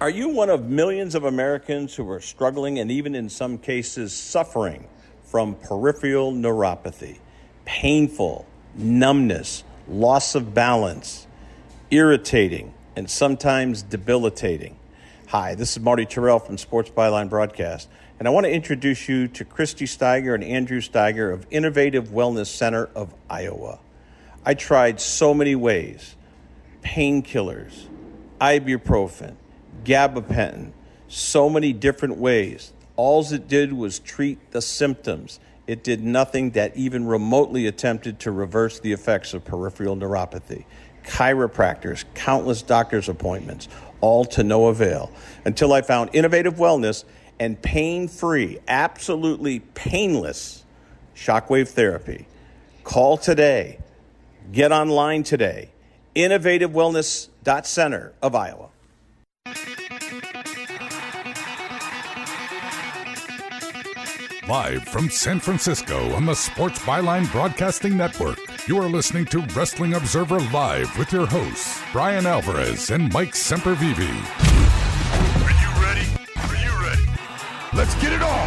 Are you one of millions of Americans who are struggling and even in some cases suffering from peripheral neuropathy? Painful, numbness, loss of balance, irritating, and sometimes debilitating. Hi, this is Marty Terrell from Sports Byline Broadcast, and I want to introduce you to Christy Steiger and Andrew Steiger of Innovative Wellness Center of Iowa. I tried so many ways: painkillers, ibuprofen, gabapentin, so many different ways. All it did was treat the symptoms. It did nothing that even remotely attempted to reverse the effects of peripheral neuropathy. Chiropractors, countless doctor's appointments, all to no avail, until I found Innovative Wellness and pain-free, absolutely painless shockwave therapy. Call today. Get online today. InnovativeWellness.Center of Iowa. Live from San Francisco on the Sports Byline Broadcasting Network, you are listening to Wrestling Observer Live with your hosts, Brian Alvarez and Mike Sempervive. Are you ready? Are you ready? Let's get it on!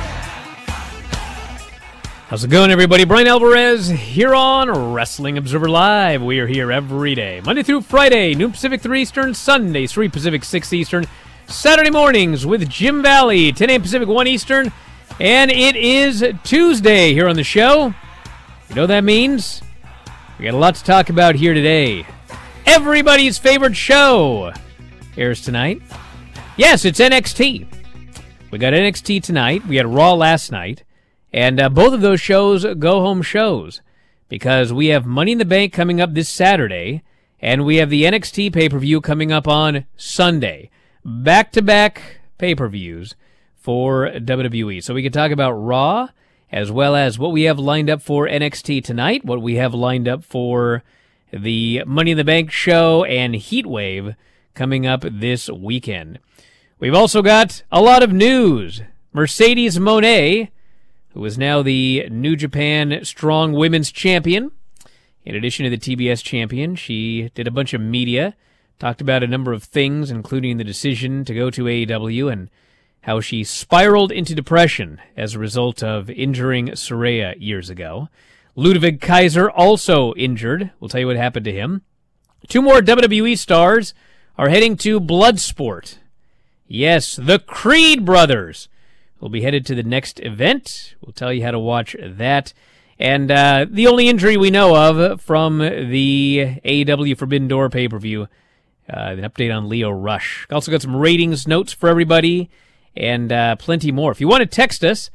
How's it going, everybody? Brian Alvarez here on Wrestling Observer Live. We are here every day, Monday through Friday, noon Pacific, 3 Eastern, Sunday, 3 Pacific, 6 Eastern, Saturday mornings with Jim Valley, 10 a.m. Pacific, 1 Eastern, and it is Tuesday here on the show. You know what that means? We got a lot to talk about here today. Everybody's favorite show airs tonight. Yes, it's NXT. We got NXT tonight. We had Raw last night. And both of those shows go-home shows because we have Money in the Bank coming up this Saturday, and we have the NXT pay-per-view coming up on Sunday. Back-to-back pay-per-views for WWE. So we can talk about Raw as well as what we have lined up for NXT tonight, what we have lined up for the Money in the Bank show and Heatwave coming up this weekend. We've also got a lot of news. Mercedes Moné, who is now the New Japan Strong Women's Champion. In addition to the TBS Champion, she did a bunch of media, talked about a number of things, including the decision to go to AEW and how she spiraled into depression as a result of injuring Saraya years ago. Ludwig Kaiser also injured. We'll tell you what happened to him. 2 more WWE stars are heading to Bloodsport. Yes, the Creed brothers will be headed to the next event. We'll tell you how to watch that. And the only injury we know of from the AEW Forbidden Door pay-per-view, an update on Leo Rush. Also got some ratings notes for everybody and plenty more. If you want to text us,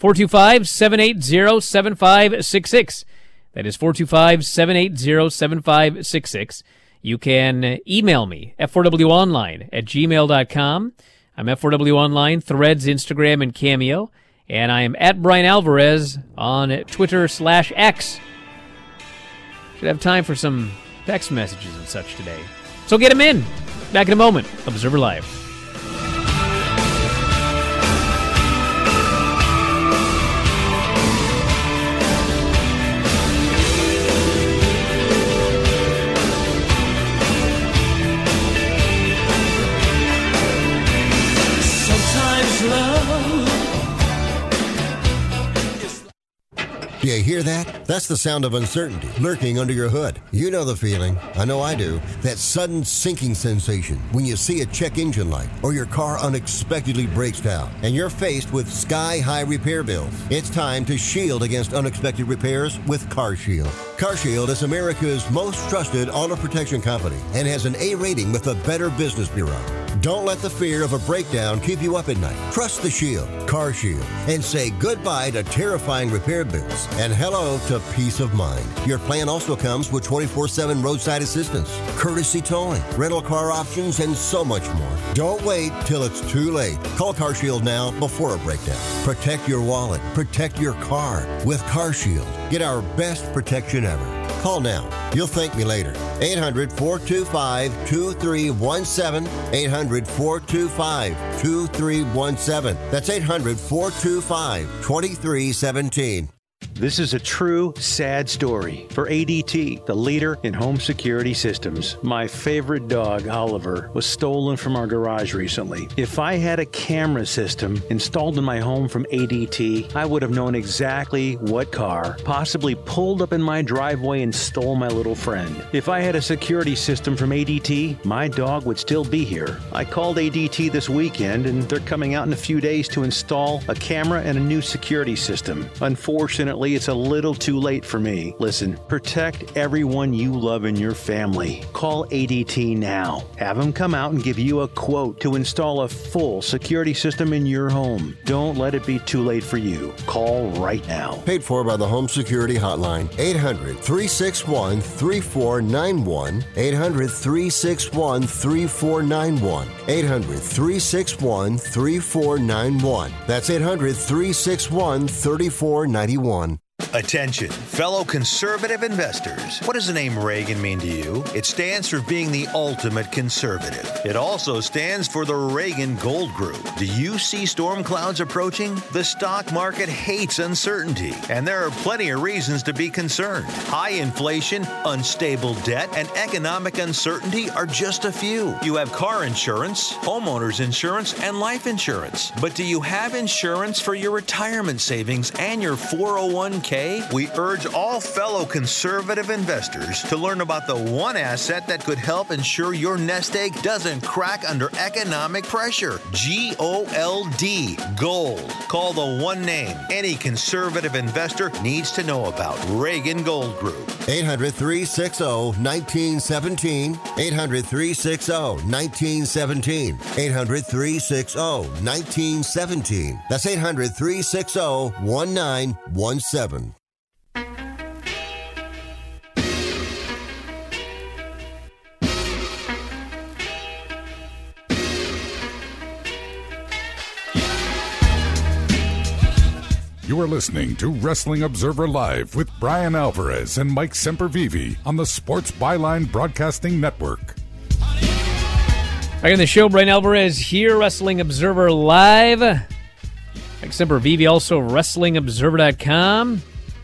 425-780-7566. That is 425-780-7566. You can email me, f4wonline@gmail.com. I'm F4W Online, Threads, Instagram, and Cameo. And I am at Brian Alvarez on Twitter/X. Should have time for some text messages and such today. So get them in. Back in a moment. Observer Live. Do you hear that? That's the sound of uncertainty lurking under your hood. You know the feeling. I know I do. That sudden sinking sensation when you see a check engine light or your car unexpectedly breaks down and you're faced with sky-high repair bills. It's time to shield against unexpected repairs with CarShield. CarShield is America's most trusted auto protection company and has an A rating with the Better Business Bureau. Don't let the fear of a breakdown keep you up at night. Trust the Shield, CarShield, and say goodbye to terrifying repair bills and hello to peace of mind. Your plan also comes with 24/7 roadside assistance, courtesy towing, rental car options, and so much more. Don't wait till it's too late. Call CarShield now before a breakdown. Protect your wallet. Protect your car with CarShield. Get our best protection ever. Call now. You'll thank me later. 800-425-2317. 800-425-2317. That's 800-425-2317. This is a true sad story for ADT, the leader in home security systems. My favorite dog, Oliver, was stolen from our garage recently. If I had a camera system installed in my home from ADT, I would have known exactly what car possibly pulled up in my driveway and stole my little friend. If I had a security system from ADT, my dog would still be here. I called ADT this weekend, and they're coming out in a few days to install a camera and a new security system. Unfortunately, it's a little too late for me. Listen, protect everyone you love in your family. Call ADT now. Have them come out and give you a quote to install a full security system in your home. Don't let it be too late for you. Call right now. Paid for by the Home Security Hotline. 800-361-3491. 800-361-3491. 800-361-3491. That's 800-361-3491. Attention, fellow conservative investors. What does the name Reagan mean to you? It stands for being the ultimate conservative. It also stands for the Reagan Gold Group. Do you see storm clouds approaching? The stock market hates uncertainty, and there are plenty of reasons to be concerned. High inflation, unstable debt, and economic uncertainty are just a few. You have car insurance, homeowners insurance, and life insurance. But do you have insurance for your retirement savings and your 401k? We urge all fellow conservative investors to learn about the one asset that could help ensure your nest egg doesn't crack under economic pressure. GOLD. Gold. Call the one name any conservative investor needs to know about. Reagan Gold Group. 800-360-1917. 800-360-1917. 800-360-1917. That's 800-360-1917. You are listening to Wrestling Observer Live with Brian Alvarez and Mike Sempervive on the Sports Byline Broadcasting Network. Back in the show, Brian Alvarez here, Wrestling Observer Live. Mike Sempervive, also WrestlingObserver.com.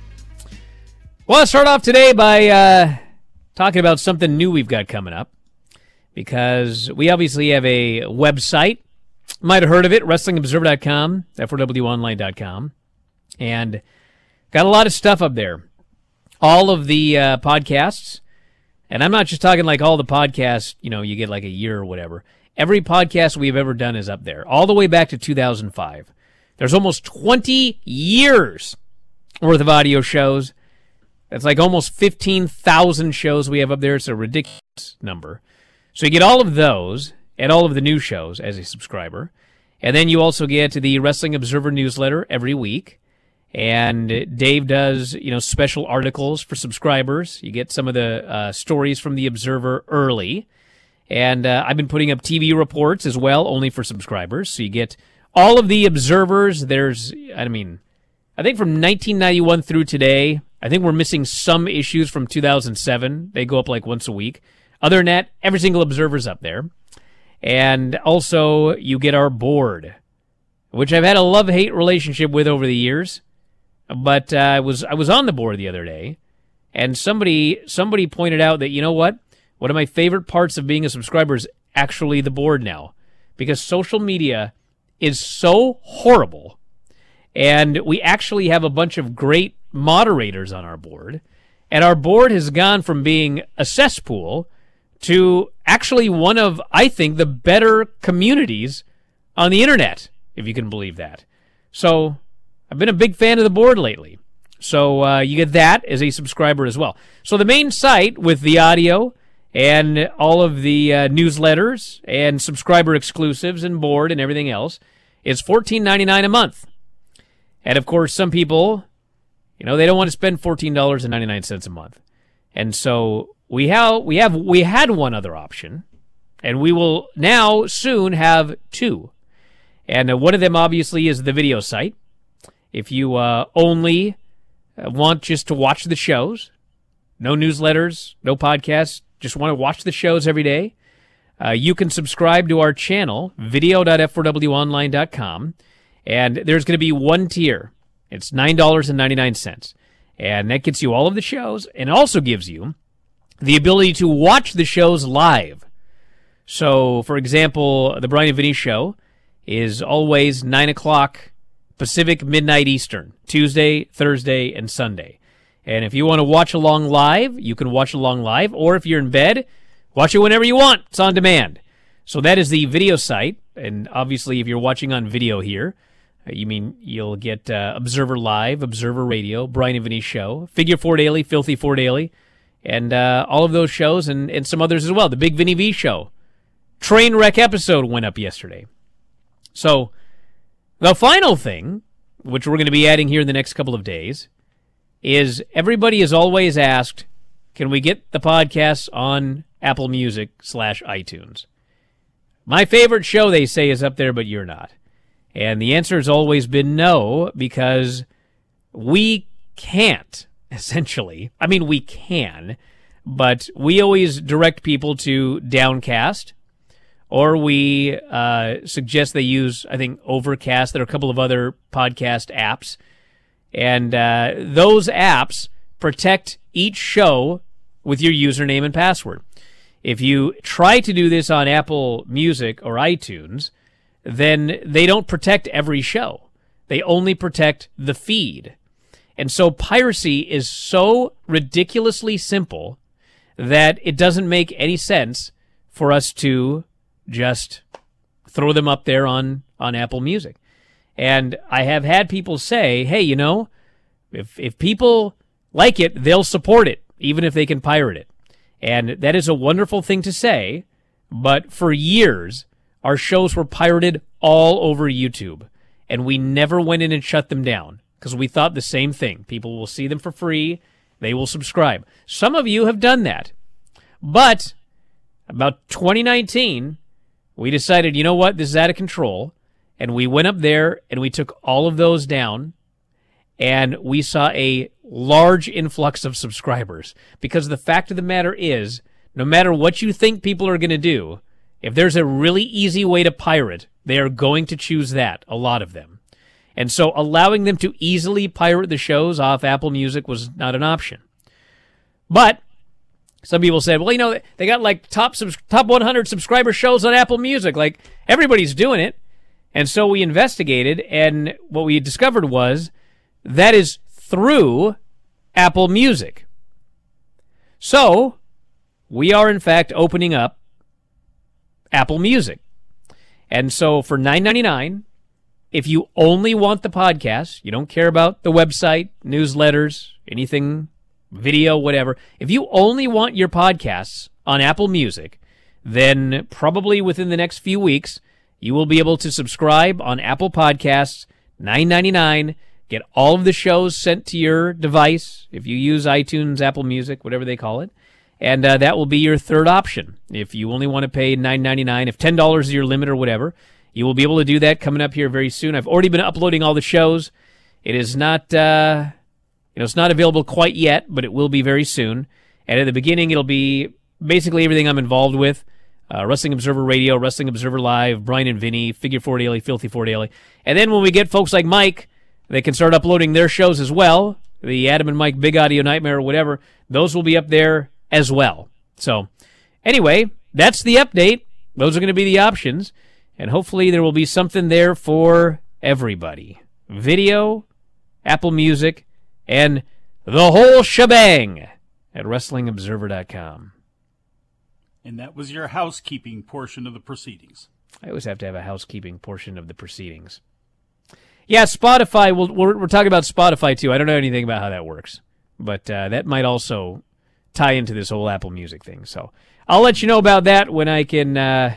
Well, let's start off today by talking about something new we've got coming up, because we obviously have a website. Might have heard of it, WrestlingObserver.com, F4WOnline.com. And got a lot of stuff up there. All of the podcasts. And I'm not just talking like all the podcasts, you get like a year or whatever. Every podcast we've ever done is up there, all the way back to 2005. There's almost 20 years worth of audio shows. That's like almost 15,000 shows we have up there. It's a ridiculous number. So you get all of those and all of the new shows as a subscriber. And then you also get the Wrestling Observer newsletter every week. And Dave does, special articles for subscribers. You get some of the stories from the Observer early. And I've been putting up TV reports as well, only for subscribers. So you get all of the Observers. I think from 1991 through today, I think we're missing some issues from 2007. They go up like once a week. Other than that, every single Observer's up there. And also, you get our board, which I've had a love-hate relationship with over the years. But I was on the board the other day, and somebody pointed out that, one of my favorite parts of being a subscriber is actually the board now, because social media is so horrible, and we actually have a bunch of great moderators on our board, and our board has gone from being a cesspool to actually one of, I think, the better communities on the internet, if you can believe that. So I've been a big fan of the board lately. So you get that as a subscriber as well. So the main site with the audio and all of the newsletters and subscriber exclusives and board and everything else is $14.99 a month. And of course, some people, they don't want to spend $14.99 a month. And so we had one other option, and we will now soon have two. And one of them obviously is the video site. If you only want just to watch the shows, no newsletters, no podcasts, just want to watch the shows every day, you can subscribe to our channel, video.f4wonline.com, and there's going to be one tier. It's $9.99. And that gets you all of the shows, and also gives you the ability to watch the shows live. So, for example, the Brian and Vinny Show is always 9 o'clock Pacific, midnight Eastern, Tuesday, Thursday, and Sunday. And if you want to watch along live, you can watch along live, or if you're in bed, watch it whenever you want. It's on demand. So that is the video site, and obviously if you're watching on video here, you'll get Observer Live, Observer Radio, Brian and Vinny Show, Figure 4 Daily, Filthy 4 Daily, and all of those shows and some others as well. The Big Vinny V Show. Trainwreck episode went up yesterday. So the final thing, which we're going to be adding here in the next couple of days, is everybody is always asked, can we get the podcasts on Apple Music / iTunes? My favorite show, they say, is up there, but you're not. And the answer has always been no, because we can't, essentially. I mean, we can, but we always direct people to Downcast, or we suggest they use, I think, Overcast. There are a couple of other podcast apps. And those apps protect each show with your username and password. If you try to do this on Apple Music or iTunes, then they don't protect every show. They only protect the feed. And so piracy is so ridiculously simple that it doesn't make any sense for us to just throw them up there on Apple Music. And I have had people say, hey, if people like it, they'll support it, even if they can pirate it. And that is a wonderful thing to say, but for years, our shows were pirated all over YouTube, and we never went in and shut them down, because we thought the same thing. People will see them for free, they will subscribe. Some of you have done that. But about 2019, we decided, you know what, this is out of control, and we went up there and we took all of those down, and we saw a large influx of subscribers. Because the fact of the matter is, no matter what you think people are going to do, if there's a really easy way to pirate, they are going to choose that, a lot of them. And so allowing them to easily pirate the shows off Apple Music was not an option. But some people said, well, they got like top 100 subscriber shows on Apple Music. Like, everybody's doing it. And so we investigated, and what we discovered was that is through Apple Music. So we are, in fact, opening up Apple Music. And so for $9.99, if you only want the podcast, you don't care about the website, newsletters, anything, video, whatever. If you only want your podcasts on Apple Music, then probably within the next few weeks, you will be able to subscribe on Apple Podcasts, $9.99, get all of the shows sent to your device, if you use iTunes, Apple Music, whatever they call it, and that will be your third option. If you only want to pay $9.99, if $10 is your limit or whatever, you will be able to do that coming up here very soon. I've already been uploading all the shows. It is not, it's not available quite yet, but it will be very soon. And at the beginning, it'll be basically everything I'm involved with. Wrestling Observer Radio, Wrestling Observer Live, Brian and Vinny, Figure 4 Daily, Filthy 4 Daily. And then when we get folks like Mike, they can start uploading their shows as well. The Adam and Mike Big Audio Nightmare or whatever. Those will be up there as well. So, anyway, that's the update. Those are going to be the options. And hopefully there will be something there for everybody. Video, Apple Music, and the whole shebang at WrestlingObserver.com. And that was your housekeeping portion of the proceedings. I always have to have a housekeeping portion of the proceedings. Yeah, Spotify, we're talking about Spotify too. I don't know anything about how that works. But that might also tie into this whole Apple Music thing. So I'll let you know about that when I can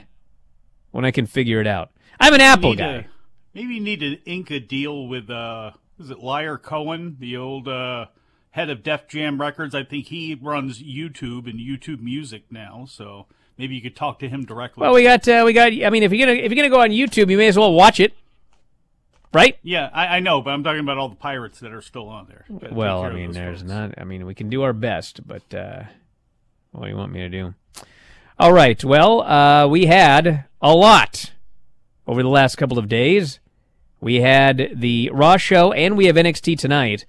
figure it out. I'm an Apple guy. Maybe you need to ink a deal with, is it Liar Cohen, the old head of Def Jam Records? I think he runs YouTube and YouTube Music now, so maybe you could talk to him directly. Well, we got. I mean, if you're gonna go on YouTube, you may as well watch it, right? Yeah, I know, but I'm talking about all the pirates that are still on there. Well, I mean, there's folks. Not. I mean, we can do our best, but what do you want me to do? All right. Well, we had a lot over the last couple of days. We had the Raw show, and we have NXT tonight.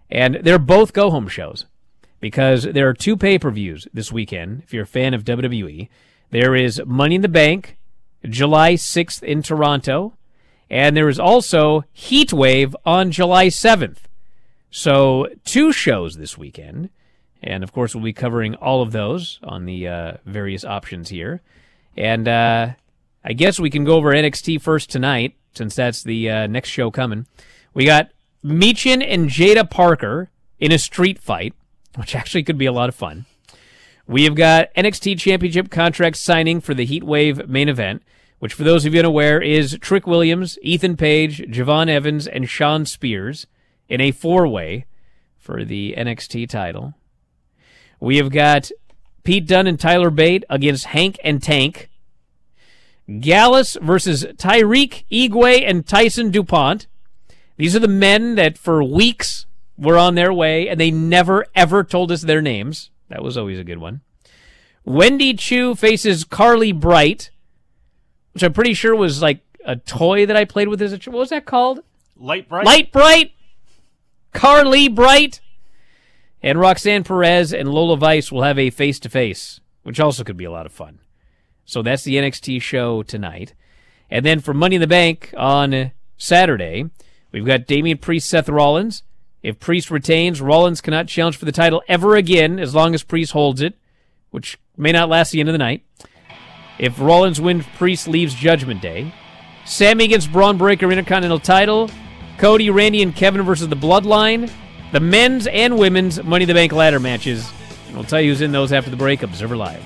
And they're both go-home shows because there are 2 pay-per-views this weekend, if you're a fan of WWE. There is Money in the Bank, July 6th in Toronto, and there is also Heat Wave on July 7th. So 2 shows this weekend, and of course we'll be covering all of those on the various options here. And I guess we can go over NXT first tonight, since that's the next show coming. We got Michin and Jada Parker in a street fight, which actually could be a lot of fun. We have got NXT Championship contract signing for the Heatwave main event, which for those of you unaware is Trick Williams, Ethan Page, Javon Evans, and Shawn Spears in a 4-way for the NXT title. We have got Pete Dunne and Tyler Bate against Hank and Tank. Gallus versus Tyreek, Igwe, and Tyson DuPont. These are the men that for weeks were on their way, and they never, ever told us their names. That was always a good one. Wendy Chu faces Carly Bright, which I'm pretty sure was like a toy that I played with as a child. What was that called? Light Bright. Light Bright. Carly Bright. And Roxanne Perez and Lola Vice will have a face-to-face, which also could be a lot of fun. So that's the NXT show tonight. And then for Money in the Bank on Saturday, we've got Damian Priest, Seth Rollins. If Priest retains, Rollins cannot challenge for the title ever again as long as Priest holds it, which may not last the end of the night. If Rollins wins, Priest leaves Judgment Day. Sammy against Braun Breaker Intercontinental title. Cody, Randy, and Kevin versus the Bloodline. The men's and women's Money in the Bank ladder matches. And we'll tell you who's in those after the break. Observer Live.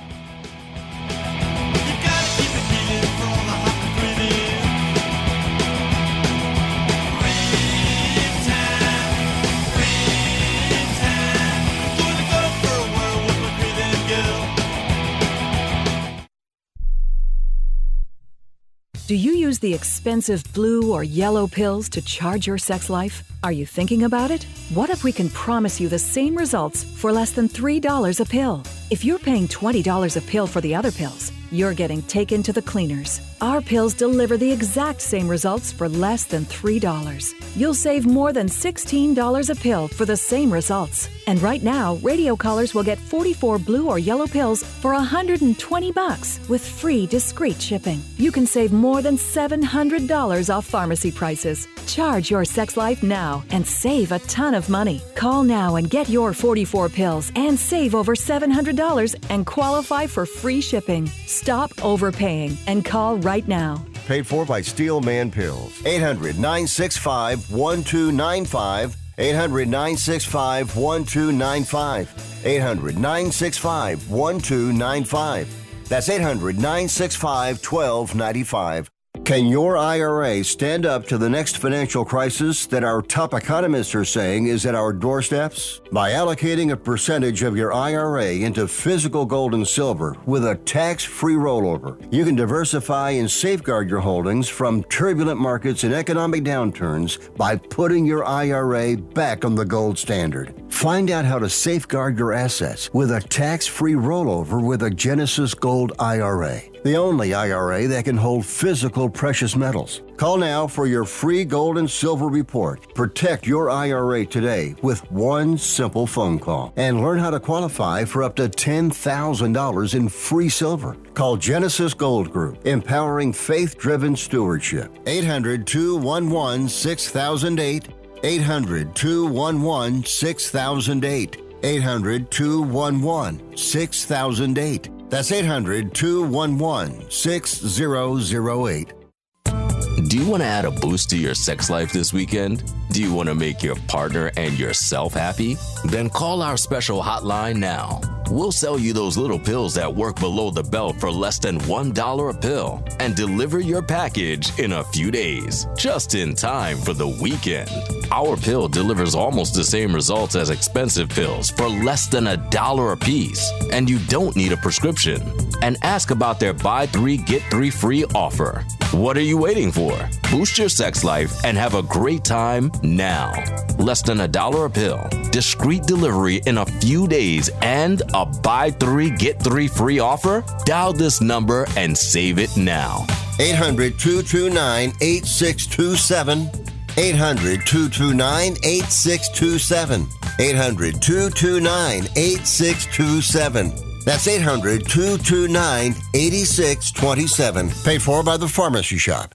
Do you use the expensive blue or yellow pills to charge your sex life? Are you thinking about it? What if we can promise you the same results for less than $3 a pill? If you're paying $20 a pill for the other pills, you're getting taken to the cleaners. Our pills deliver the exact same results for less than $3. You'll save more than $16 a pill for the same results. And right now, radio callers will get 44 blue or yellow pills for $120 with free discreet shipping. You can save more than $700 off pharmacy prices. Charge your sex life now and save a ton of money. Call now and get your 44 pills and save over $700 and qualify for free shipping. Stop overpaying and call right now. Paid for by Steel Man Pills. 800-965-1295. 800-965-1295. 800-965-1295. That's 800-965-1295. Can your IRA stand up to the next financial crisis that our top economists are saying is at our doorsteps? By allocating a percentage of your IRA into physical gold and silver with a tax-free rollover, you can diversify and safeguard your holdings from turbulent markets and economic downturns by putting your IRA back on the gold standard. Find out how to safeguard your assets with a tax-free rollover with a Genesis Gold IRA. The only IRA that can hold physical precious metals. Call now for your free gold and silver report. Protect your IRA today with one simple phone call and learn how to qualify for up to $10,000 in free silver. Call Genesis Gold Group, empowering faith-driven stewardship. 800-211-6008. 800-211-6008. 800-211-6008. That's 800-211-6008. Do you want to add a boost to your sex life this weekend? Do you want to make your partner and yourself happy? Then call our special hotline now. We'll sell you those little pills that work below the belt for less than $1 a pill and deliver your package in a few days, just in time for the weekend. Our pill delivers almost the same results as expensive pills for less than $1 a piece, and you don't need a prescription. And ask about their buy 3 get 3 free offer. What are you waiting for? Boost your sex life and have a great time now. Less than $1 a pill, discreet delivery in a few days, and a buy 3 get 3 free offer? Dial this number and save it now. 800-229-8627. 800-229-8627. 800-229-8627. That's 800-229-8627. Paid for by the Pharmacy Shop.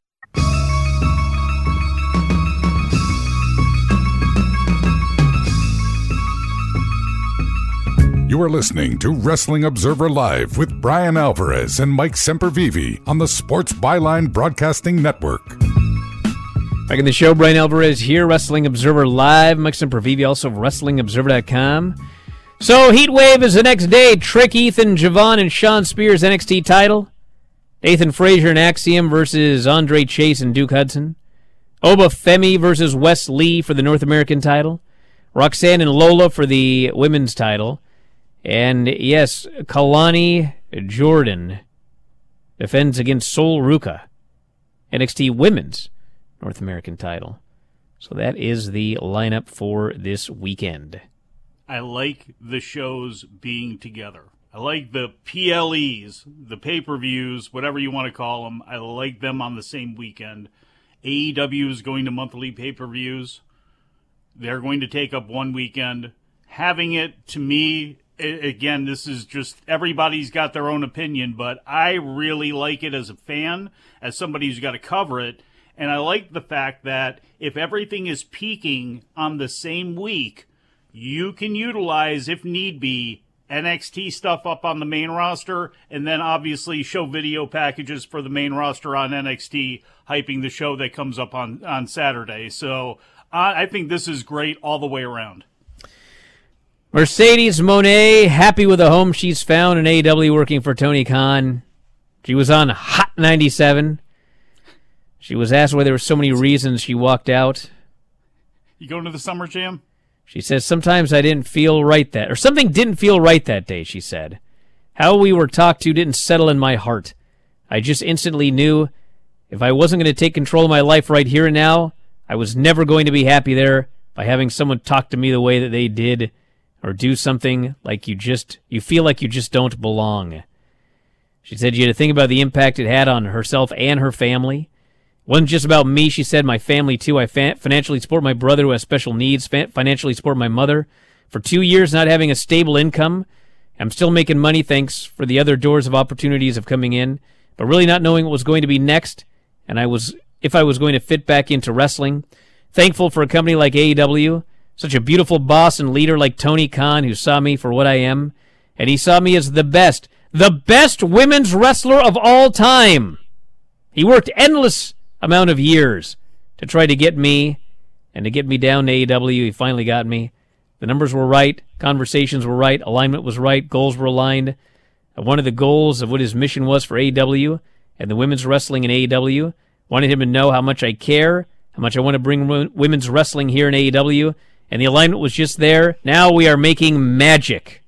You are listening to Wrestling Observer Live with Brian Alvarez and Mike Sempervive on the Sports Byline Broadcasting Network. Back in the show, Brian Alvarez here, Wrestling Observer Live. Mike Sempervive, also of WrestlingObserver.com. So, Heatwave is the next day. Trick, Ethan, Javon, and Sean Spears NXT title. Nathan Frazier and Axiom versus Andre Chase and Duke Hudson. Oba Femi versus Wes Lee for the North American title. Roxanne and Lola for the women's title. And, yes, Kalani Jordan defends against Sol Ruka, NXT Women's North American title. So that is the lineup for this weekend. I like the shows being together. I like the PLEs, the pay-per-views, whatever you want to call them. I like them on the same weekend. AEW is going to monthly pay-per-views. They're going to take up one weekend. Having it, to me, again, this is just, everybody's got their own opinion, but I really like it as a fan, as somebody who's got to cover it, and I like the fact that if everything is peaking on the same week, you can utilize, if need be, NXT stuff up on the main roster, and then obviously show video packages for the main roster on NXT, hyping the show that comes up on Saturday. So I think this is great all the way around. Mercedes Moné, happy with the home she's found in AEW working for Tony Khan. She was on Hot 97. She was asked why there were so many reasons she walked out. You going to the Summer Jam? She says, sometimes I didn't feel right or something didn't feel right that day, she said. How we were talked to didn't settle in my heart. I just instantly knew if I wasn't going to take control of my life right here and now, I was never going to be happy there by having someone talk to me the way that they did, or do something like you feel like you just don't belong. She said she had to think about the impact it had on herself and her family. It wasn't just about me, she said, my family too. I financially support my brother who has special needs, financially support my mother. For 2 years not having a stable income, I'm still making money thanks for the other doors of opportunities of coming in, but really not knowing what was going to be next, and if I was going to fit back into wrestling. Thankful for a company like AEW, such a beautiful boss and leader like Tony Khan who saw me for what I am, and he saw me as the best women's wrestler of all time. He worked endless amount of years to try to get me and to get me down to AEW. He finally got me. The numbers were right, conversations were right, alignment was right, goals were aligned. One of the goals of what his mission was for AEW and the women's wrestling in AEW, wanted him to know how much I care, how much I want to bring women's wrestling here in AEW, and the alignment was just there. Now we are making magic.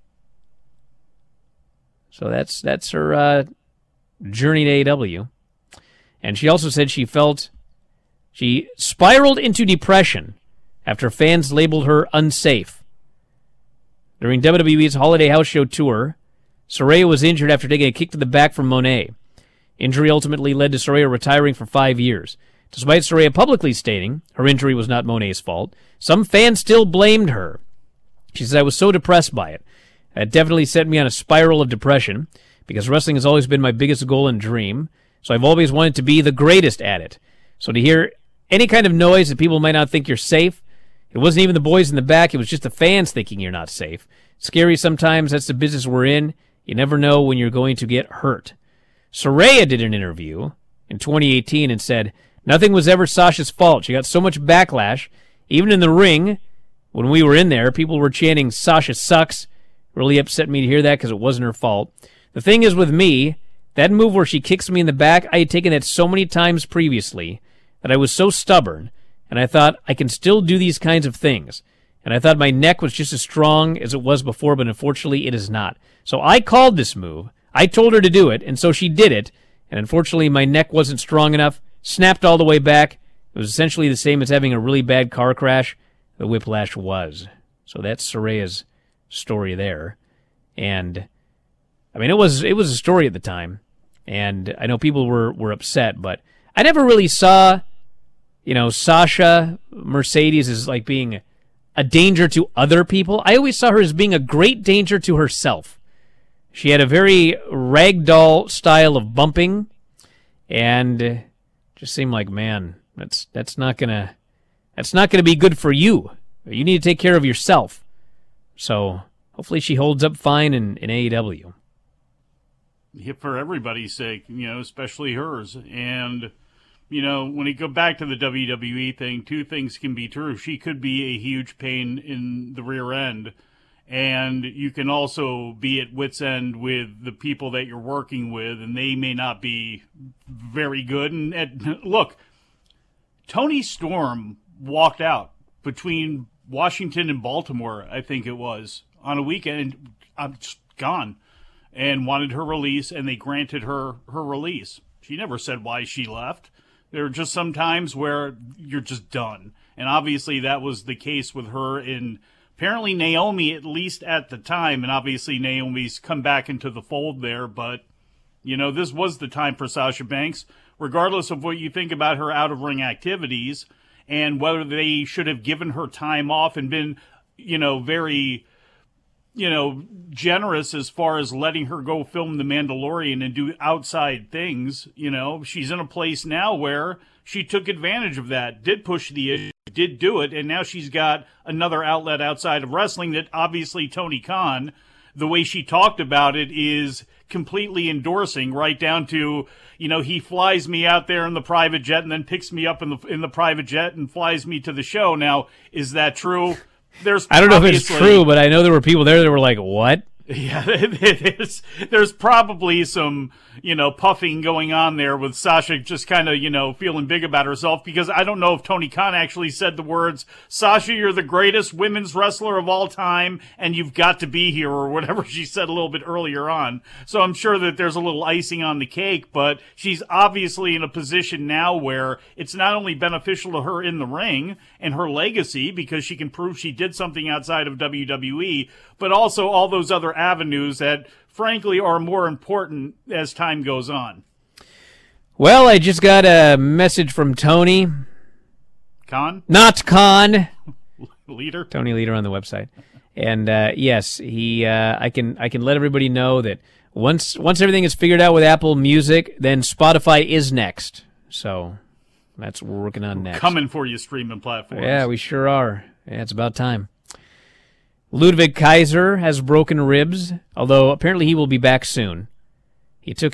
So that's her journey to AEW. And she also said she spiraled into depression after fans labeled her unsafe. During WWE's Holiday House Show tour, Saraya was injured after taking a kick to the back from Moné. Injury ultimately led to Saraya retiring for 5 years. Despite Saraya publicly stating her injury was not Moné's fault, some fans still blamed her. She said, I was so depressed by it. It definitely sent me on a spiral of depression because wrestling has always been my biggest goal and dream, so I've always wanted to be the greatest at it. So to hear any kind of noise that people might not think you're safe, it wasn't even the boys in the back, it was just the fans thinking you're not safe. Scary sometimes, that's the business we're in. You never know when you're going to get hurt. Saraya did an interview in 2018 and said, nothing was ever Sasha's fault. She got so much backlash. Even in the ring, when we were in there, people were chanting, Sasha sucks. Really upset me to hear that because it wasn't her fault. The thing is with me, that move where she kicks me in the back, I had taken that so many times previously that I was so stubborn, and I thought I can still do these kinds of things. And I thought my neck was just as strong as it was before, but unfortunately it is not. So I called this move. I told her to do it, and so she did it. And unfortunately my neck wasn't strong enough, snapped all the way back. It was essentially the same as having a really bad car crash. The whiplash was. So that's Saraya's story there. And I mean, it was a story at the time, and I know people were upset, but I never really saw, Sasha Mercedes as like being a danger to other people. I always saw her as being a great danger to herself. She had a very ragdoll style of bumping, and just seemed like, man, that's not gonna be good for you. You need to take care of yourself. So hopefully she holds up fine in AEW. Yeah, for everybody's sake, especially hers. And when you go back to the WWE thing, two things can be true. She could be a huge pain in the rear end, and you can also be at wit's end with the people that you're working with, and they may not be very good. And look, Toni Storm walked out between Washington and Baltimore, I think it was, on a weekend. I'm just gone, and wanted her release, and they granted her release. She never said why she left. There are just some times where you're just done. And obviously that was the case with her and apparently Naomi, at least at the time. And obviously Naomi's come back into the fold there. But, this was the time for Sasha Banks, regardless of what you think about her out-of-ring activities and whether they should have given her time off and been, very generous as far as letting her go film The Mandalorian and do outside things. She's in a place now where she took advantage of that, did push the issue, did do it, and now she's got another outlet outside of wrestling that obviously Tony Khan, the way she talked about it, is completely endorsing, right down to, he flies me out there in the private jet and then picks me up in the private jet and flies me to the show. Now, is that true? I don't know if it's true, but I know there were people there that were like, what? Yeah, there's probably some, puffing going on there with Sasha just kind of, feeling big about herself, because I don't know if Tony Khan actually said the words, Sasha, you're the greatest women's wrestler of all time, and you've got to be here, or whatever she said a little bit earlier on. So I'm sure that there's a little icing on the cake, but she's obviously in a position now where it's not only beneficial to her in the ring and her legacy, because she can prove she did something outside of WWE, but also all those other avenues that, frankly, are more important as time goes on. Well, I just got a message from Tony. Khan? Not Khan. Leader? Tony Leader on the website. And yes, he. I can let everybody know that once everything is figured out with Apple Music, then Spotify is next. So that's what we're working on next. Coming for you, streaming platforms. Yeah, we sure are. Yeah, it's about time. Ludwig Kaiser has broken ribs, although apparently he will be back soon. He took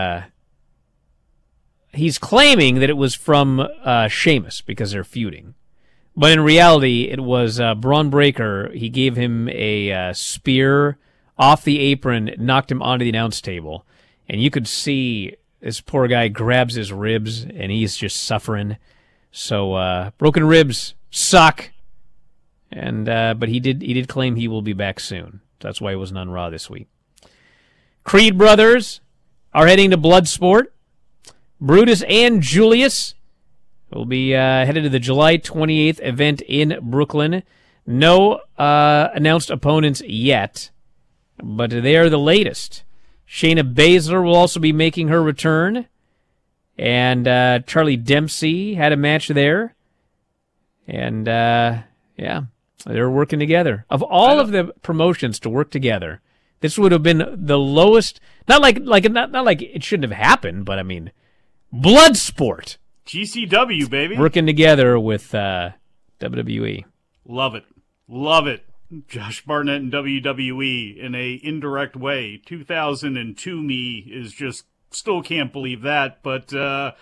he's claiming that it was from Sheamus because they're feuding. But in reality, it was Braun Breaker. He gave him a spear off the apron, knocked him onto the announce table. And you could see this poor guy grabs his ribs, and he's just suffering. So broken ribs suck. And but he did claim he will be back soon. That's why he wasn't on Raw this week. Creed brothers are heading to Bloodsport. Brutus and Julius will be headed to the July 28th event in Brooklyn. No announced opponents yet, but they are the latest. Shayna Baszler will also be making her return. And Charlie Dempsey had a match there. And, yeah, they're working together. Of all of the promotions to work together, this would have been the lowest. Not like it shouldn't have happened, but I mean, Bloodsport. GCW, baby. Working together with WWE. Love it. Love it. Josh Barnett and WWE in a indirect way. 2002 me is just, still can't believe that, but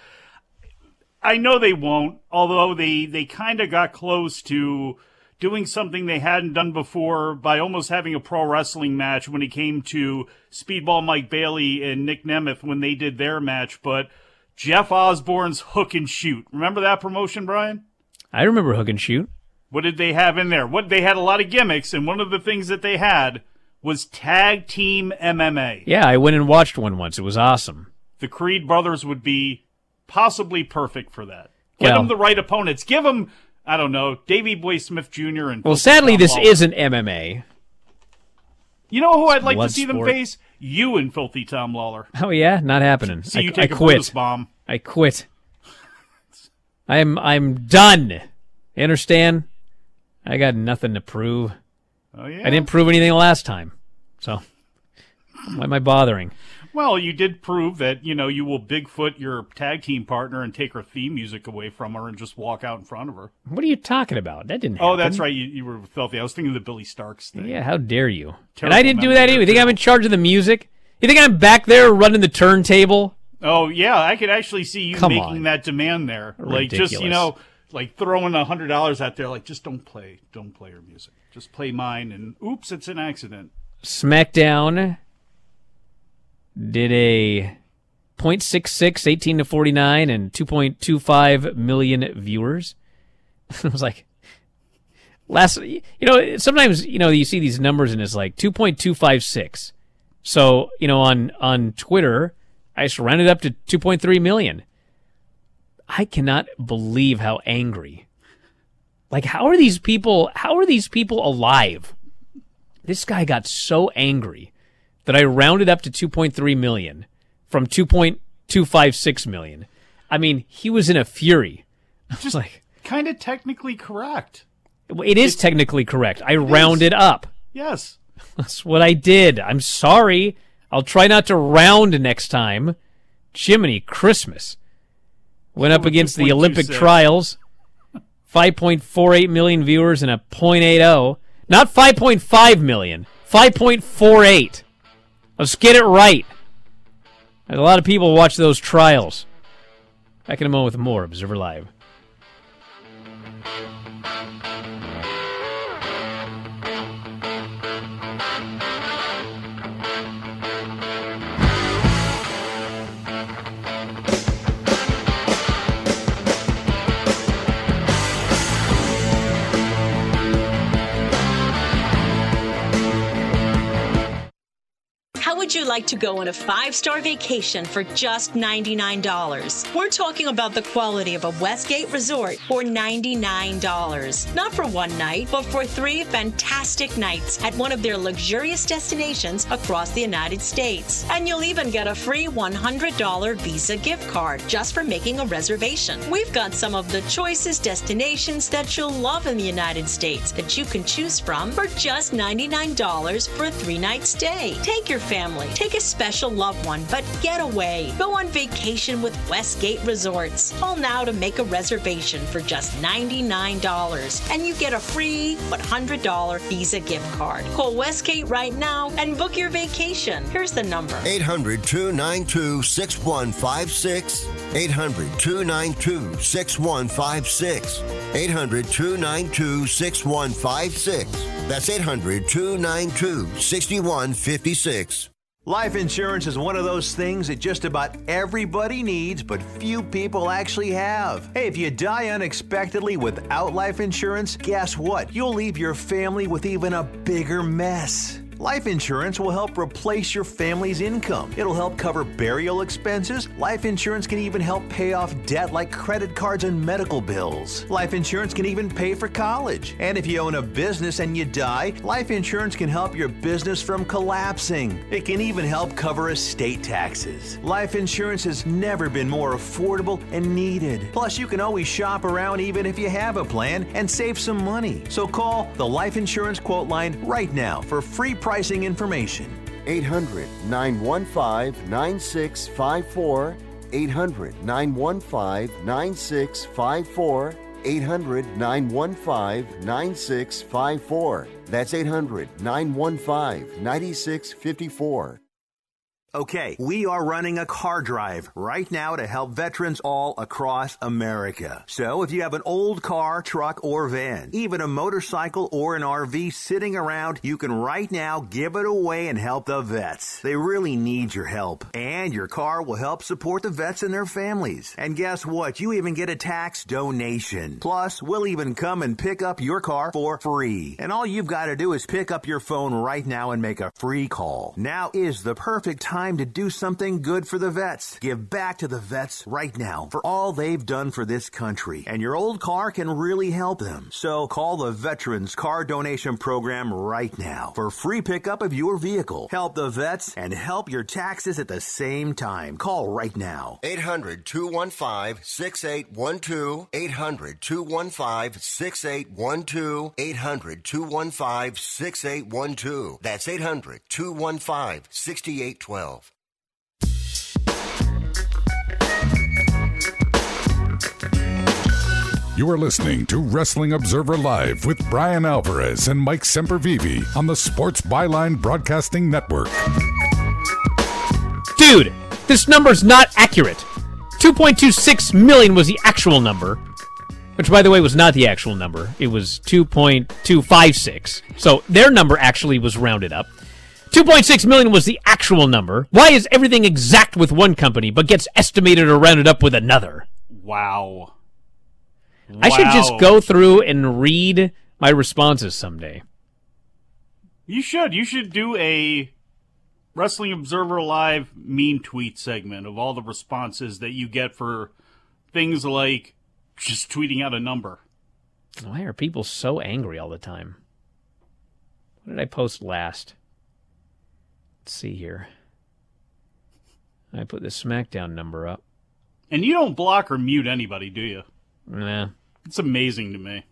I know they won't, although they kind of got close to doing something they hadn't done before by almost having a pro wrestling match when it came to Speedball Mike Bailey and Nick Nemeth when they did their match, but Jeff Osborne's Hook and Shoot. Remember that promotion, Brian? I remember Hook and Shoot. What did they have in there? They had a lot of gimmicks, and one of the things that they had was Tag Team MMA. Yeah, I went and watched one once. It was awesome. The Creed brothers would be possibly perfect for that. Give them the right opponents. Give them, I don't know, Davey Boy Smith Jr. and... Well, sadly, this isn't MMA. You know who I'd like to see them face? You and Filthy Tom Lawler. Oh, yeah? Not happening. See you take a Brutus bomb. I quit. I'm done. You understand? I got nothing to prove. Oh, yeah? I didn't prove anything last time. So, why am I bothering? Well, you did prove that, you will Bigfoot your tag team partner and take her theme music away from her and just walk out in front of her. What are you talking about? That didn't happen. Oh, that's right. You were filthy. I was thinking of the Billy Starks thing. Yeah, how dare you? Terrible and I didn't do that memory anyway. You think too. I'm in charge of the music? You think I'm back there running the turntable? Oh, yeah. I could actually see you Come making on. that demand there. Like, Ridiculous. just, like throwing $100 out there. Like, just don't play her music. Just play mine. And oops, it's an accident. SmackDown did a 0.66, 18 to 49, and 2.25 million viewers. I was like, sometimes, you see these numbers and it's like 2.256. So, on Twitter, I just rounded up to 2.3 million. I cannot believe how angry. Like, how are these people alive? This guy got so angry that I rounded up to 2.3 million from 2.256 million. I mean, he was in a fury. I was like, Kind of technically correct. it is technically correct. I rounded up. Yes. That's what I did. I'm sorry. I'll try not to round next time. Jiminy Christmas. Went up against the Olympic 2.26. trials. 5.48 million viewers and a 0.80. Not 5.5 million. 5.48. Let's get it right. A lot of people watch those trials. Back in a moment with more Observer Live. How would you like to go on a 5-star vacation for just $99? We're talking about the quality of a Westgate resort for $99. Not for one night, but for 3 fantastic nights at one of their luxurious destinations across the United States. And you'll even get a free $100 Visa gift card just for making a reservation. We've got some of the choicest destinations that you'll love in the United States that you can choose from for just $99 for a 3-night stay. Take your family, take a special loved one, but get away. Go on vacation with Westgate Resorts. Call now to make a reservation for just $99, and you get a free $100 Visa gift card. Call Westgate right now and book your vacation. Here's the number. 800-292-6156. 800-292-6156. 800-292-6156. That's 800-292-6156. Life insurance is one of those things that just about everybody needs, but few people actually have. Hey, if you die unexpectedly without life insurance, guess what? You'll leave your family with even a bigger mess. Life insurance will help replace your family's income. It'll help cover burial expenses. Life insurance can even help pay off debt like credit cards and medical bills. Life insurance can even pay for college. And if you own a business and you die, life insurance can help your business from collapsing. It can even help cover estate taxes. Life insurance has never been more affordable and needed. Plus, you can always shop around even if you have a plan and save some money. So call the Life Insurance Quote Line right now for free pricing information. 800-915-9654. 800-915-9654. 800-915-9654. That's 800-915-9654. Okay, we are running a car drive right now to help veterans all across America. So if you have an old car, truck, or van, even a motorcycle or an RV sitting around, you can right now give it away and help the vets. They really need your help. And your car will help support the vets and their families. And guess what? You even get a tax donation. Plus, we'll even come and pick up your car for free. And all you've got to do is pick up your phone right now and make a free call. Now is the perfect time time to do something good for the vets. Give back to the vets right now for all they've done for this country. And your old car can really help them. So call the Veterans Car Donation Program right now for free pickup of your vehicle. Help the vets and help your taxes at the same time. Call right now. 800-215-6812. 800-215-6812. 800-215-6812. That's 800-215-6812. You are listening to Wrestling Observer Live with Brian Alvarez and Mike Sempervive on the Sports Byline Broadcasting Network. Dude, this number's not accurate. 2.26 million was the actual number, which, by the way, was not the actual number. It was 2.256. So their number actually was rounded up. 2.6 million was the actual number. Why is everything exact with one company but gets estimated or rounded up with another? Wow. I should just go through and read my responses someday. You should. You should do a Wrestling Observer Live mean tweet segment of all the responses that you get for things like just tweeting out a number. Why are people so angry all the time? What did I post last? Let's see here. I put the SmackDown number up. And you don't block or mute anybody, do you? Nah. It's amazing to me.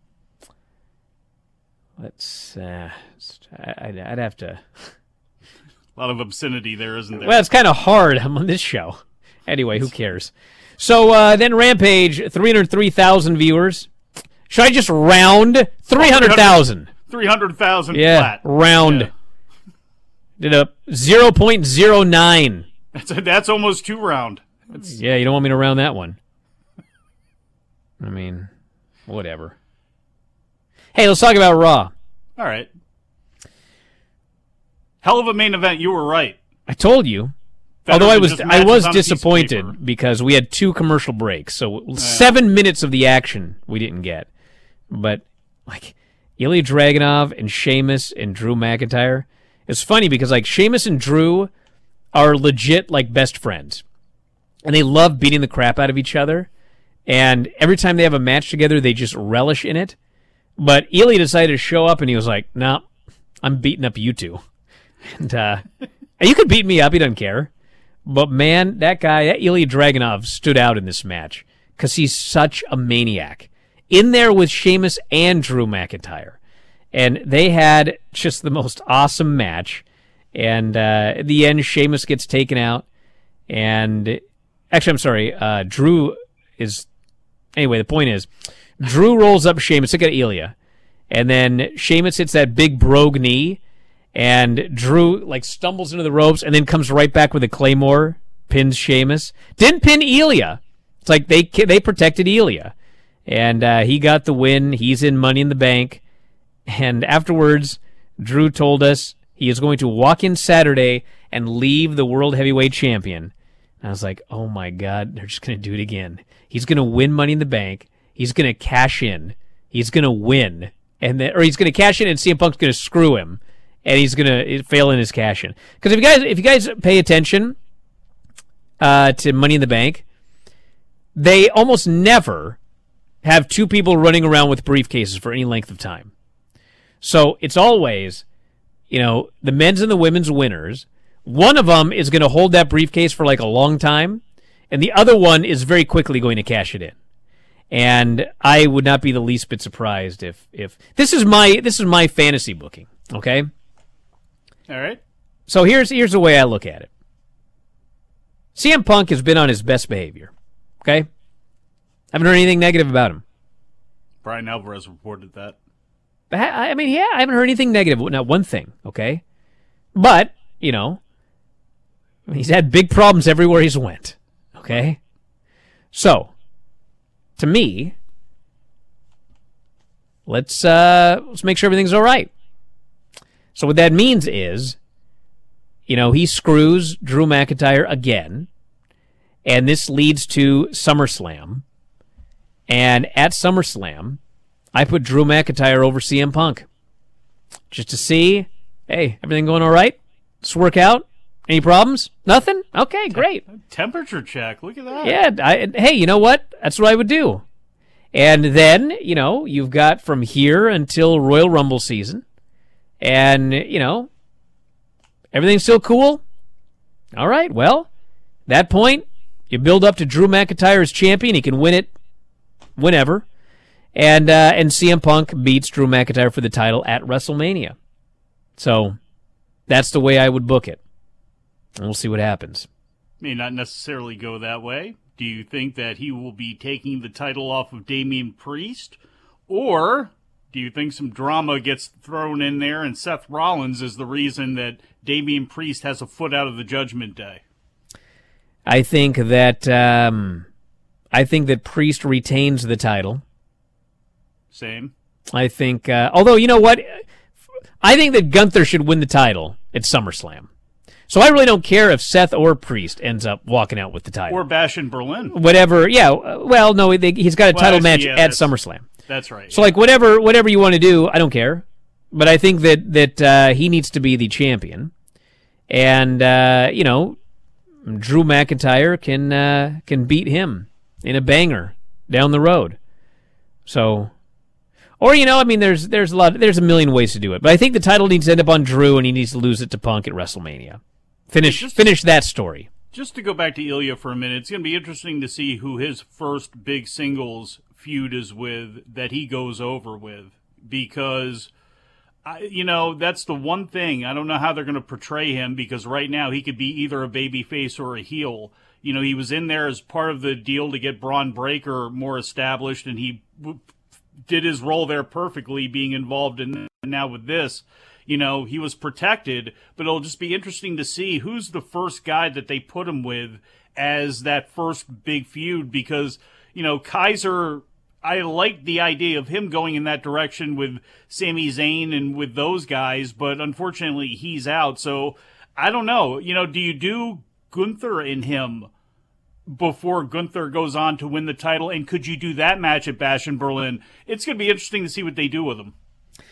Let's, I'd have to... A lot of obscenity there, isn't there? Well, it's kind of hard. I'm on this show. Anyway, who cares? So then Rampage, 303,000 viewers. Should I just round? 300,000. 300,000 yeah, flat. Round. Yeah. Did a 0.09. That's almost 2 round. Yeah, you don't want me to round that one. I mean, whatever. Hey, let's talk about Raw. All right. Hell of a main event. You were right. I told you. Although I was disappointed because we had 2 commercial breaks. So 7 minutes of the action we didn't get. But like Ilya Dragunov and Sheamus and Drew McIntyre, it's funny because like Sheamus and Drew are legit like best friends. And they love beating the crap out of each other. And every time they have a match together, they just relish in it. But Ilya decided to show up, and he was like, "No, I'm beating up you two." And you could beat me up; he doesn't care. But man, that Ilya Dragunov, stood out in this match because he's such a maniac. In there with Sheamus and Drew McIntyre, and they had just the most awesome match. And at the end, Sheamus gets taken out, and actually, I'm sorry, Drew is. Anyway, the point is, Drew rolls up Sheamus. Look at Ilya. And then Sheamus hits that big brogue knee, and Drew like stumbles into the ropes and then comes right back with a Claymore, pins Sheamus. Didn't pin Ilya. It's like they protected Ilya. And he got the win. He's in Money in the Bank. And afterwards, Drew told us he is going to walk in Saturday and leave the World Heavyweight Champion. And I was like, oh my God, they're just going to do it again. He's going to win Money in the Bank. He's going to cash in. He's going to win. Or he's going to cash in and CM Punk's going to screw him. And he's going to fail in his cash in. Because if you guys pay attention to Money in the Bank, they almost never have 2 people running around with briefcases for any length of time. So it's always, the men's and the women's winners. One of them is going to hold that briefcase for like a long time, and the other one is very quickly going to cash it in. And I would not be the least bit surprised if this is my fantasy booking, okay? All right. So here's the way I look at it. CM Punk has been on his best behavior, okay? Haven't heard anything negative about him. Brian Alvarez reported that. I mean, yeah, I haven't heard anything negative, not one thing, okay? But, he's had big problems everywhere he's went, okay? So, to me, let's make sure everything's all right. So what that means is, he screws Drew McIntyre again, and this leads to SummerSlam. And at SummerSlam, I put Drew McIntyre over CM Punk. Just to see, hey, everything going all right? Let's work out. Any problems? Nothing? Okay, great. Temperature check. Look at that. Yeah. Hey, you know what? That's what I would do. And then, you've got from here until Royal Rumble season. And, everything's still cool. All right, well, that point, you build up to Drew McIntyre as champion. He can win it whenever. And CM Punk beats Drew McIntyre for the title at WrestleMania. So that's the way I would book it. And we'll see what happens. May not necessarily go that way. Do you think that he will be taking the title off of Damian Priest? Or do you think some drama gets thrown in there and Seth Rollins is the reason that Damian Priest has a foot out of the Judgment Day? I think that Priest retains the title. Same. I think, although, you know what? I think that Gunther should win the title at SummerSlam. So I really don't care if Seth or Priest ends up walking out with the title. Or Bash in Berlin. Whatever, yeah. Well, no, he's got a title match at SummerSlam. That's right. So, whatever you want to do, I don't care. But I think that he needs to be the champion. And, Drew McIntyre can beat him in a banger down the road. So, or there's a million ways to do it. But I think the title needs to end up on Drew, and he needs to lose it to Punk at WrestleMania. Finish that story. Just to go back to Ilya for a minute, it's going to be interesting to see who his first big singles feud is with that he goes over with, because that's the one thing. I don't know how they're going to portray him, because right now he could be either a babyface or a heel. He was in there as part of the deal to get Braun Breaker more established, and he did his role there perfectly, being involved in. And now with this, he was protected, but it'll just be interesting to see who's the first guy that they put him with as that first big feud, because, Kaiser, I like the idea of him going in that direction with Sami Zayn and with those guys, but unfortunately he's out. So I don't know. Do you do Gunther and him before Gunther goes on to win the title? And could you do that match at Bash in Berlin? It's going to be interesting to see what they do with him.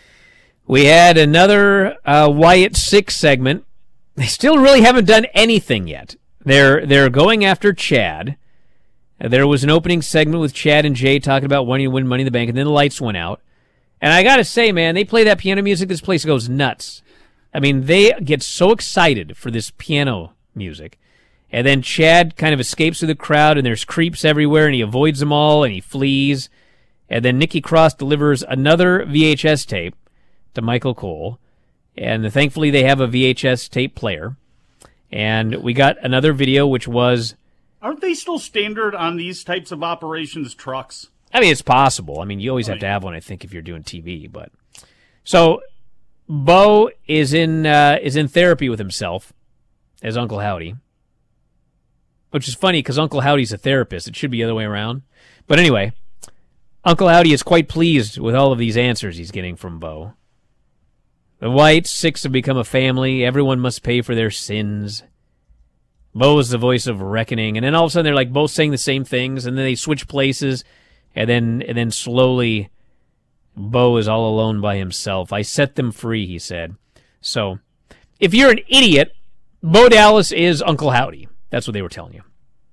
We had another Wyatt 6 segment. They still really haven't done anything yet. They're going after Chad. There was an opening segment with Chad and Jay talking about wanting to win Money in the Bank, and then the lights went out. And I got to say, man, they play that piano music, this place goes nuts. I mean, they get so excited for this piano music. And then Chad kind of escapes through the crowd, and there's creeps everywhere, and he avoids them all, and he flees. And then Nikki Cross delivers another VHS tape to Michael Cole. And thankfully, they have a VHS tape player. And we got another video, which was... Aren't they still standard on these types of operations trucks? I mean, it's possible. I mean, you always have to have one, I think, if you're doing TV. But so, Bo is in therapy with himself as Uncle Howdy. Which is funny, because Uncle Howdy's a therapist. It should be the other way around. But anyway, Uncle Howdy is quite pleased with all of these answers he's getting from Bo. The White 6 have become a family. Everyone must pay for their sins. Bo is the voice of reckoning. And then all of a sudden they're like both saying the same things, and then they switch places, and then slowly Bo is all alone by himself. I set them free, he said. So, if you're an idiot, Bo Dallas is Uncle Howdy. That's what they were telling you.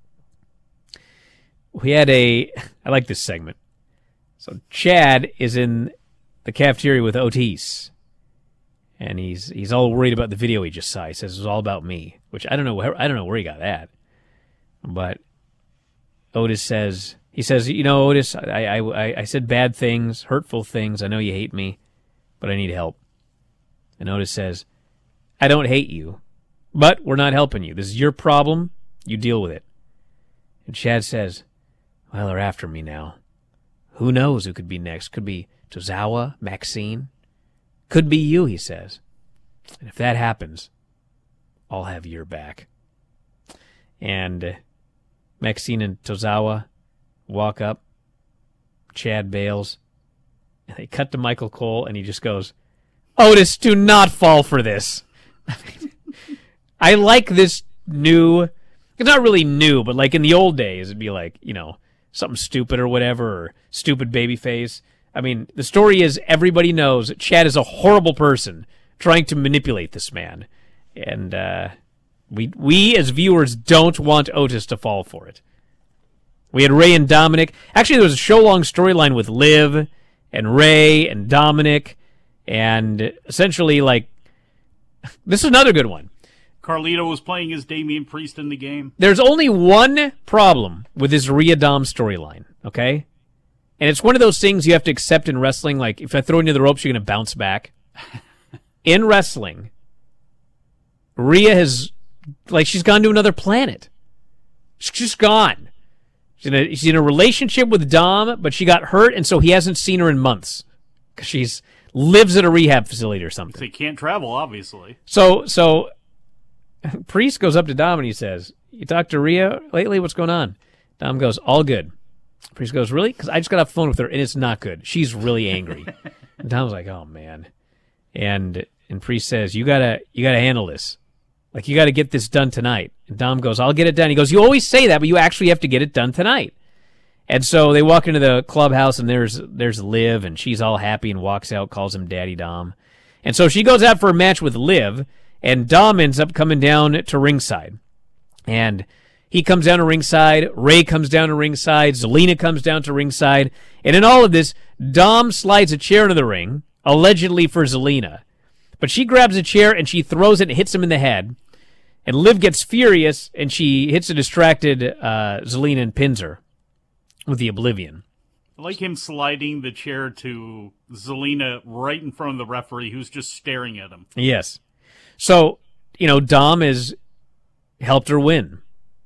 I like this segment. So Chad is in the cafeteria with Otis. And he's all worried about the video he just saw. He says it was all about me, which I don't know where he got that. But Otis says, Otis, I said bad things, hurtful things. I know you hate me, but I need help. And Otis says, I don't hate you, but we're not helping you. This is your problem. You deal with it. And Chad says, well, they're after me now. Who knows who could be next? Could be Tozawa, Maxine. Could be you, he says. And if that happens, I'll have your back. And Maxine and Tozawa walk up. Chad bails. And they cut to Michael Cole, and he just goes, Otis, do not fall for this. I like this new... It's not really new, but like in the old days, it'd be like, something stupid or whatever, or stupid babyface. I mean, the story is everybody knows Chad is a horrible person trying to manipulate this man. And We as viewers don't want Otis to fall for it. We had Ray and Dominic. Actually, there was a show-long storyline with Liv and Ray and Dominic, and essentially, like, this is another good one. Carlito was playing as Damian Priest in the game. There's only one problem with this Rhea Dom storyline, okay? And it's one of those things you have to accept in wrestling. Like, if I throw you to the ropes, you're going to bounce back. In wrestling, Rhea has, like, she's gone to another planet. She's just gone. She's in a relationship with Dom, but she got hurt, and so he hasn't seen her in months. Because she's lives at a rehab facility or something. They can't travel, obviously. So Priest goes up to Dom and he says, "You talked to Rhea lately? What's going on?" Dom goes, "All good." Priest goes, "Really?" "Because I just got off the phone with her, and it's not good. She's really angry." And Dom's like, "Oh, man." And Priest says, you gotta handle this. Like, you gotta get this done tonight. And Dom goes, "I'll get it done." He goes, "You always say that, but you actually have to get it done tonight." And so they walk into the clubhouse, and there's Liv, and she's all happy and walks out, calls him Daddy Dom. And so she goes out for a match with Liv, and Dom ends up coming down to ringside. And he comes down to ringside, Ray comes down to ringside, Zelina comes down to ringside, and in all of this, Dom slides a chair into the ring, allegedly for Zelina. But she grabs a chair, and she throws it and hits him in the head. And Liv gets furious, and she hits a distracted Zelina and pins her with the Oblivion. I like him sliding the chair to Zelina right in front of the referee, who's just staring at him. Yes. So, Dom has helped her win.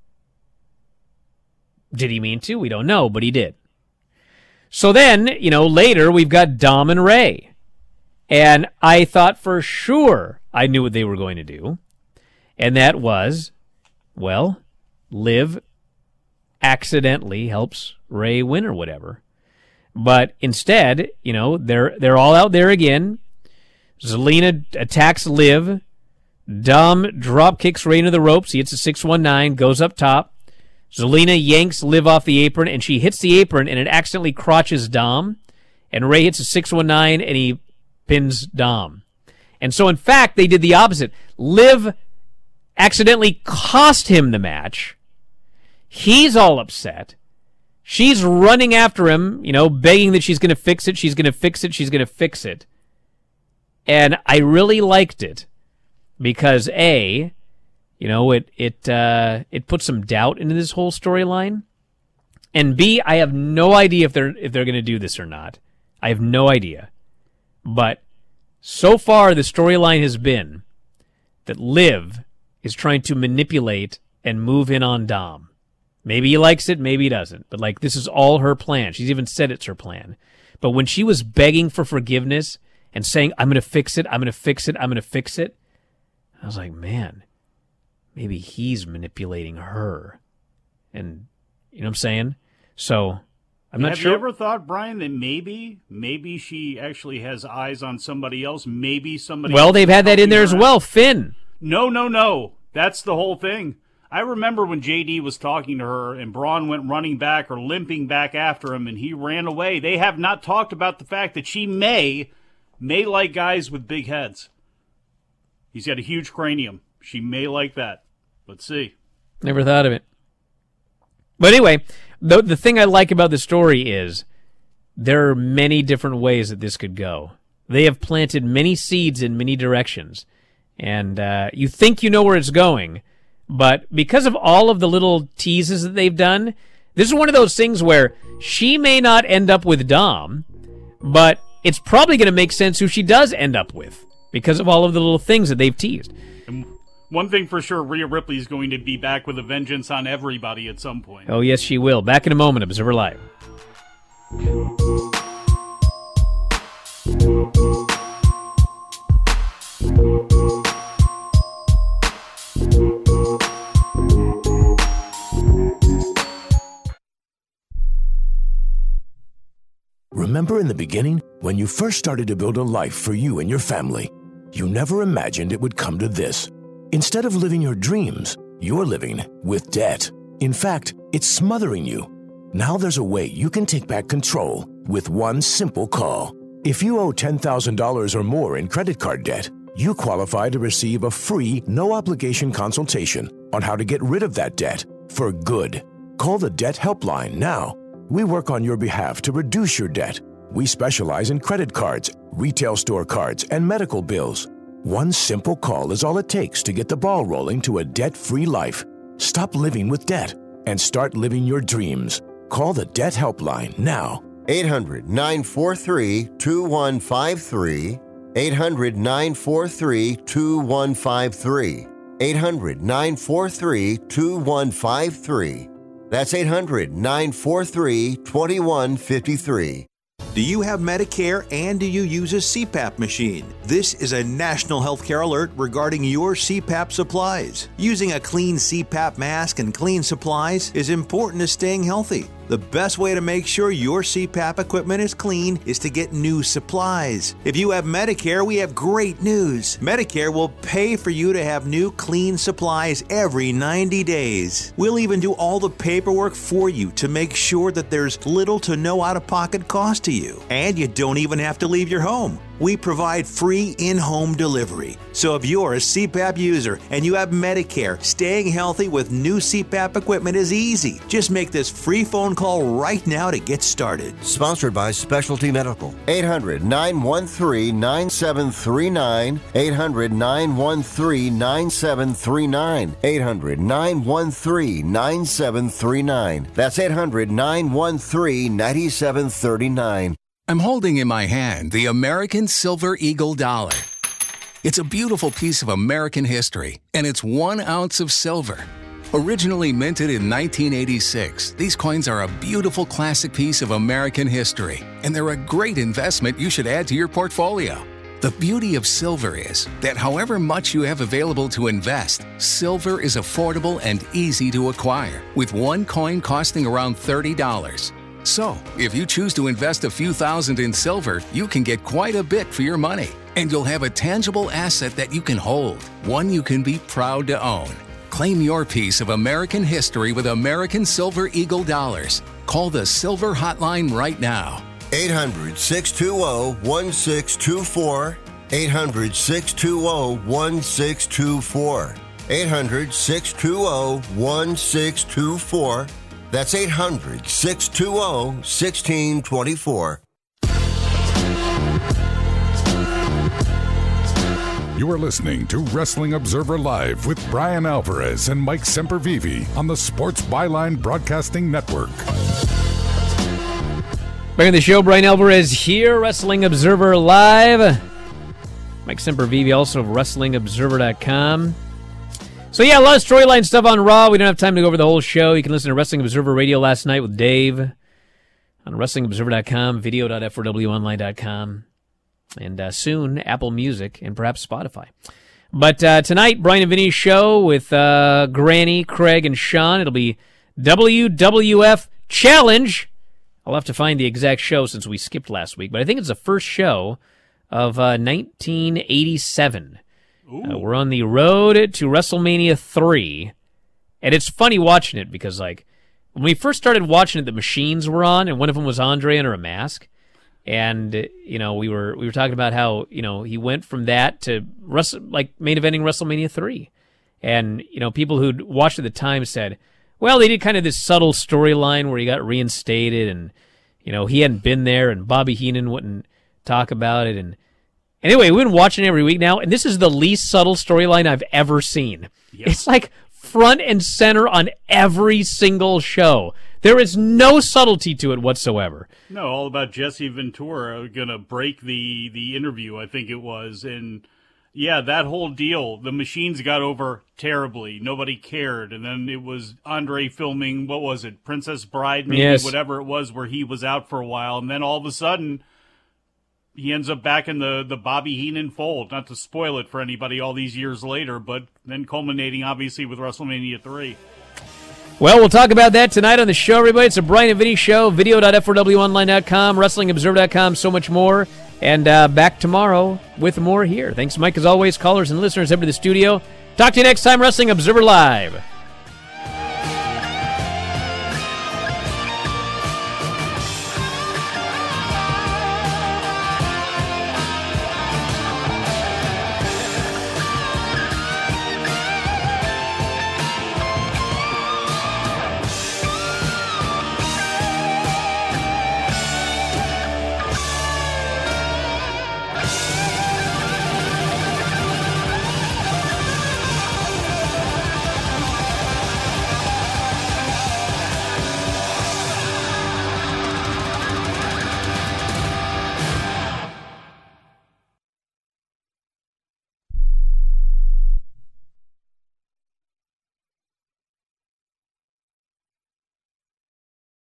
Did he mean to? We don't know, but he did. So then, later we've got Dom and Ray. And I thought for sure I knew what they were going to do. And that was, well, Liv accidentally helps Ray win or whatever. But instead, they're all out there again. Zelina attacks Liv. Dom drop kicks Ray into the ropes. He hits a 619, goes up top. Zelina yanks Liv off the apron, and she hits the apron, and it accidentally crotches Dom. And Ray hits a 619, and he pins Dom. And so, in fact, they did the opposite. Liv accidentally cost him the match. He's all upset. She's running after him, begging that she's going to fix it, she's going to fix it, she's going to fix it. And I really liked it because, A, it put some doubt into this whole storyline. And B, I have no idea if they're going to do this or not. I have no idea. But so far, the storyline has been that Liv is trying to manipulate and move in on Dom. Maybe he likes it, maybe he doesn't. But, this is all her plan. She's even said it's her plan. But when she was begging for forgiveness and saying, "I'm going to fix it, I'm going to fix it, I'm going to fix it," I was like, man, maybe he's manipulating her. And, you know what I'm saying? So, I'm not sure. Have you ever thought, Brian, that maybe she actually has eyes on somebody else? Maybe somebody Well, else they've had that in there as well. Finn. No. That's the whole thing. I remember when JD was talking to her and Braun went running back or limping back after him and he ran away. They have not talked about the fact that she may like guys with big heads. He's got a huge cranium. She may like that. Let's see. Never thought of it. But anyway, the thing I like about the story is there are many different ways that this could go. They have planted many seeds in many directions. And you think you know where it's going, but because of all of the little teases that they've done, this is one of those things where she may not end up with Dom, but it's probably going to make sense who she does end up with because of all of the little things that they've teased. And one thing for sure, Rhea Ripley is going to be back with a vengeance on everybody at some point. Oh, yes, she will. Back in a moment, Observer Live. Remember in the beginning, when you first started to build a life for you and your family, you never imagined it would come to this. Instead of living your dreams, you're living with debt. In fact, it's smothering you. Now there's a way you can take back control with one simple call. If you owe $10,000 or more in credit card debt, you qualify to receive a free, no-obligation consultation on how to get rid of that debt for good. Call the Debt Helpline now. We work on your behalf to reduce your debt. We specialize in credit cards, retail store cards, and medical bills. One simple call is all it takes to get the ball rolling to a debt-free life. Stop living with debt and start living your dreams. Call the Debt Helpline now. 800-943-2153. 800-943-2153. 800-943-2153. That's 800-943-2153. Do you have Medicare and do you use a CPAP machine? This is a national healthcare alert regarding your CPAP supplies. Using a clean CPAP mask and clean supplies is important to staying healthy. The best way to make sure your CPAP equipment is clean is to get new supplies. If you have Medicare, we have great news. Medicare will pay for you to have new clean supplies every 90 days. We'll even do all the paperwork for you to make sure that there's little to no out-of-pocket cost to you. And you don't even have to leave your home. We provide free in-home delivery. So if you're a CPAP user and you have Medicare, staying healthy with new CPAP equipment is easy. Just make this free phone call right now to get started. Sponsored by Specialty Medical. 800-913-9739. 800-913-9739. 800-913-9739. That's 800-913-9739. I'm holding in my hand the American Silver Eagle dollar. It's a beautiful piece of American history, and it's 1 ounce of silver. Originally minted in 1986, these coins are a beautiful classic piece of American history, and they're a great investment you should add to your portfolio. The beauty of silver is that however much you have available to invest, silver is affordable and easy to acquire, with one coin costing around $30. So, if you choose to invest a few thousand in silver, you can get quite a bit for your money. And you'll have a tangible asset that you can hold, one you can be proud to own. Claim your piece of American history with American Silver Eagle dollars. Call the Silver Hotline right now. 800-620-1624. 800-620-1624. 800-620-1624. That's 800-620-1624. You are listening to Wrestling Observer Live with Brian Alvarez and Mike Sempervive on the Sports Byline Broadcasting Network. Back in the show, Brian Alvarez here, Wrestling Observer Live. Mike Sempervive, also of WrestlingObserver.com. So yeah, a lot of storyline stuff on Raw. We don't have time to go over the whole show. You can listen to Wrestling Observer Radio last night with Dave on WrestlingObserver.com, video.f4wonline.com, and soon Apple Music and perhaps Spotify. But tonight, Brian and Vinny's show with Granny, Craig, and Sean. It'll be WWF Challenge. I'll have to find the exact show since we skipped last week, but I think it's the first show of 1987. We're on the road to WrestleMania 3, and it's funny watching it because, like, when we first started watching it, the machines were on, and one of them was Andre under a mask, and you know we were talking about how he went from that to main eventing WrestleMania 3, and people who'd watched at the time said, well, they did kind of this subtle storyline where he got reinstated, and he hadn't been there, and Bobby Heenan wouldn't talk about it, and anyway, we've been watching it every week now, and this is the least subtle storyline I've ever seen. Yep. It's like front and center on every single show. There is no subtlety to it whatsoever. No, all about Jesse Ventura going to break the interview, I think it was. And, yeah, that whole deal, the machines got over terribly. Nobody cared. And then it was Andre filming, what was it, Princess Bride, maybe, yes, whatever it was, where he was out for a while. And then all of a sudden, he ends up back in the Bobby Heenan fold. Not to spoil it for anybody all these years later, but then culminating, obviously, with WrestleMania 3. Well, we'll talk about that tonight on the show, everybody. It's a Brian and Vinny show, video.f4wonline.com, WrestlingObserver.com, so much more. And back tomorrow with more here. Thanks, Mike, as always. Callers and listeners, head to the studio. Talk to you next time, Wrestling Observer Live.